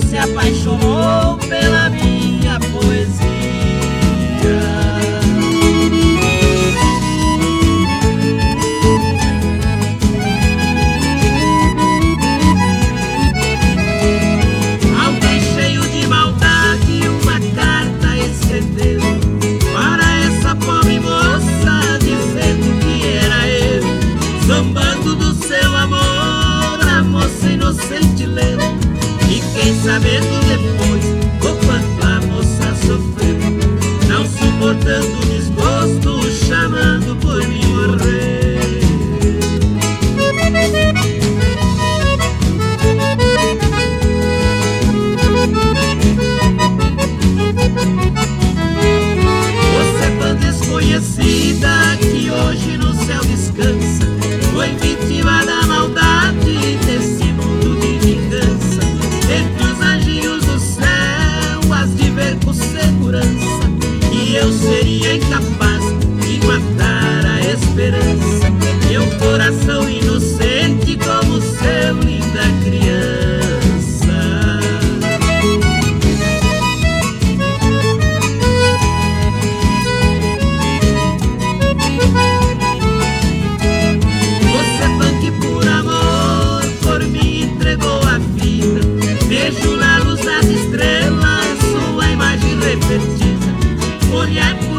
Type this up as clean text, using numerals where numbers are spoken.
se apaixonou pela minha poesia. Alguém cheio de maldade uma carta escreveu para essa pobre moça, dizendo que era eu, zombando do seu amor. A moça inocente leu, fiquei sabendo depois o quanto a moça sofreu, não suportando o desgosto, chamando por mim morrer. Você tão desconhecida que hoje no céu descansa, foi vítima da maldade desse mundo de vingança. Entre os anjinhos do céu has de ver com segurança que eu seria incapaz de matar a esperança. Meu coração inocente como seu, linda criança. Vejo na luz das estrelas sua imagem refletida, mulher